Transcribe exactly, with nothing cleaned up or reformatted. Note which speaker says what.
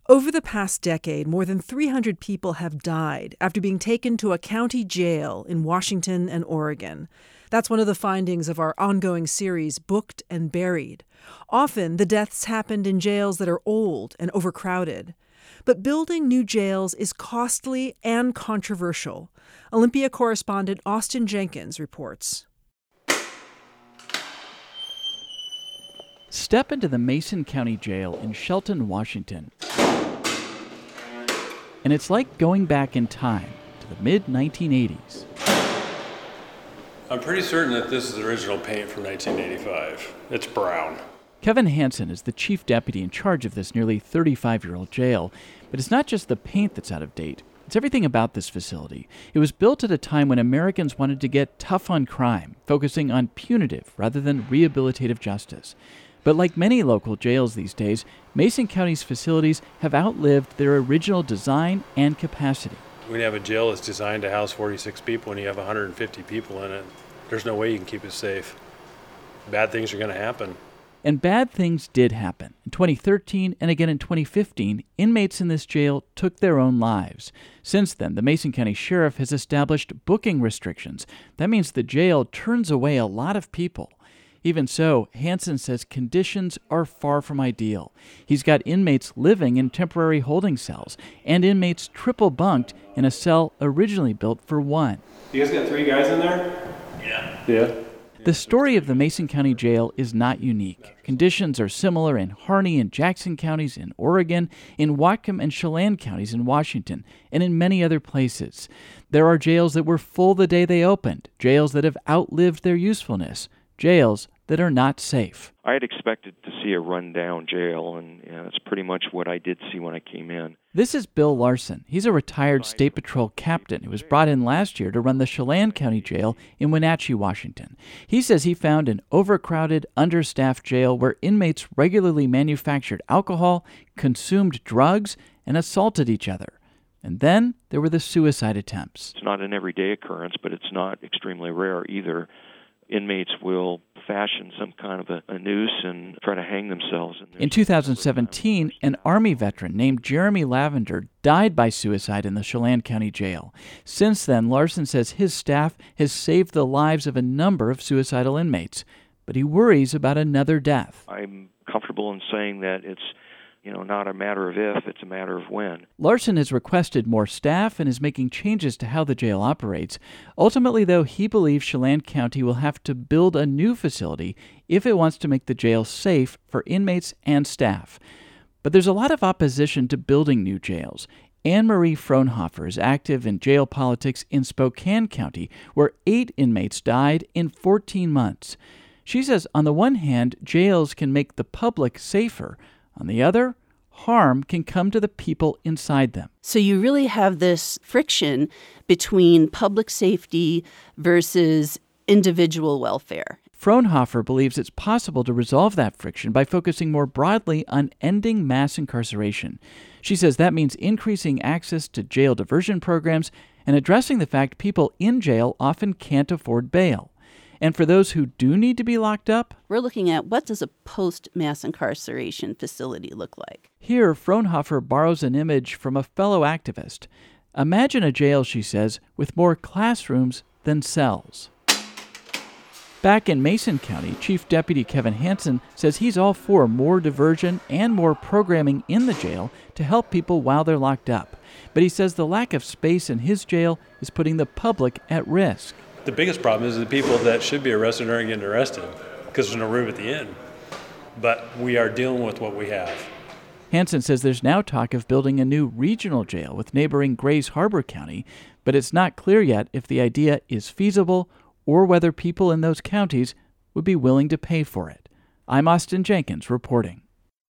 Speaker 1: Over the past decade, more than three hundred people have died after being taken to a county jail in Washington and Oregon. That's one of the findings of our ongoing series, Booked and Buried. Often, the deaths happened in jails that are old and overcrowded. But building new jails is costly and controversial. Olympia correspondent Austin Jenkins reports.
Speaker 2: Step into the Mason County Jail in Shelton, Washington. And it's like going back in time to the mid nineteen eighties.
Speaker 3: I'm pretty certain that this is original paint from nineteen eighty-five. It's brown.
Speaker 2: Kevin Hansen is the chief deputy in charge of this nearly thirty-five-year-old jail. But it's not just the paint that's out of date. It's everything about this facility. It was built at a time when Americans wanted to get tough on crime, focusing on punitive rather than rehabilitative justice. But like many local jails these days, Mason County's facilities have outlived their original design and capacity.
Speaker 3: When you have a jail that's designed to house forty-six people and you have one hundred fifty people in it, there's no way you can keep it safe. Bad things are going to happen.
Speaker 2: And bad things did happen. In twenty thirteen and again in twenty fifteen, inmates in this jail took their own lives. Since then, the Mason County Sheriff has established booking restrictions. That means the jail turns away a lot of people. Even so, Hansen says conditions are far from ideal. He's got inmates living in temporary holding cells and inmates triple bunked in a cell originally built for one.
Speaker 3: You guys got three guys in there?
Speaker 4: Yeah.
Speaker 3: Yeah.
Speaker 2: The story of the Mason County Jail is not unique. Conditions are similar in Harney and Jackson counties in Oregon, in Whatcom and Chelan counties in Washington, and in many other places. There are jails that were full the day they opened, jails that have outlived their usefulness, jails that are not safe.
Speaker 4: I had expected to see a rundown jail, and you know, that's pretty much what I did see when I came in.
Speaker 2: This is Bill Larson. He's a retired State Patrol captain who was brought in last year to run the Chelan County Jail in Wenatchee, Washington. He says he found an overcrowded, understaffed jail where inmates regularly manufactured alcohol, consumed drugs, and assaulted each other. And then there were the suicide attempts.
Speaker 4: It's not an everyday occurrence, but it's not extremely rare either. Inmates will fashion some kind of a, a noose and try to hang themselves.
Speaker 2: In two thousand seventeen, an Army veteran named Jeremy Lavender died by suicide in the Chelan County Jail. Since then, Larson says his staff has saved the lives of a number of suicidal inmates, but he worries about another death.
Speaker 4: I'm comfortable in saying that it's You know, not a matter of if, it's a matter of when.
Speaker 2: Larson has requested more staff and is making changes to how the jail operates. Ultimately, though, he believes Chelan County will have to build a new facility if it wants to make the jail safe for inmates and staff. But there's a lot of opposition to building new jails. Anne Marie Fraunhofer is active in jail politics in Spokane County, where eight inmates died in fourteen months. She says, on the one hand, jails can make the public safer. On the other, harm can come to the people inside them.
Speaker 5: So you really have this friction between public safety versus individual welfare.
Speaker 2: Fraunhofer believes it's possible to resolve that friction by focusing more broadly on ending mass incarceration. She says that means increasing access to jail diversion programs and addressing the fact people in jail often can't afford bail. And for those who do need to be locked up,
Speaker 5: we're looking at what does a post-mass incarceration facility look like.
Speaker 2: Here, Fraunhofer borrows an image from a fellow activist. Imagine a jail, she says, with more classrooms than cells. Back in Mason County, Chief Deputy Kevin Hansen says he's all for more diversion and more programming in the jail to help people while they're locked up. But he says the lack of space in his jail is putting the public at risk.
Speaker 3: The biggest problem is the people that should be arrested aren't getting arrested because there's no room at the end. But we are dealing with what we have.
Speaker 2: Hansen says there's now talk of building a new regional jail with neighboring Grays Harbor County, but it's not clear yet if the idea is feasible or whether people in those counties would be willing to pay for it. I'm Austin Jenkins reporting.